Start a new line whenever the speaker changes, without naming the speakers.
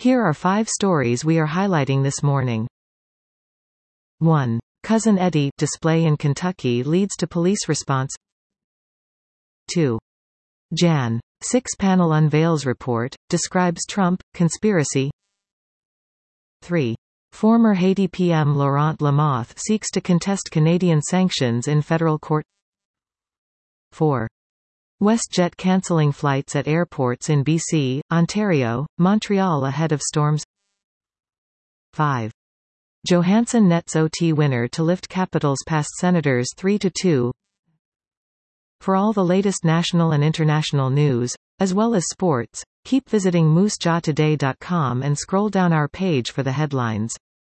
Here are 5 stories we are highlighting this morning. 1. Cousin Eddie display in Kentucky leads to police response. 2. Jan. 6-panel unveils report, describes Trump, conspiracy. 3. Former Haiti PM Laurent Lamothe seeks to contest Canadian sanctions in federal court. 4. WestJet cancelling flights at airports in BC, Ontario, Montreal ahead of storms. 5. Johansson nets OT winner to lift Capitals past Senators 3-2. For all the latest national and international news, as well as sports, keep visiting moosejawtoday.com and scroll down our page for the headlines.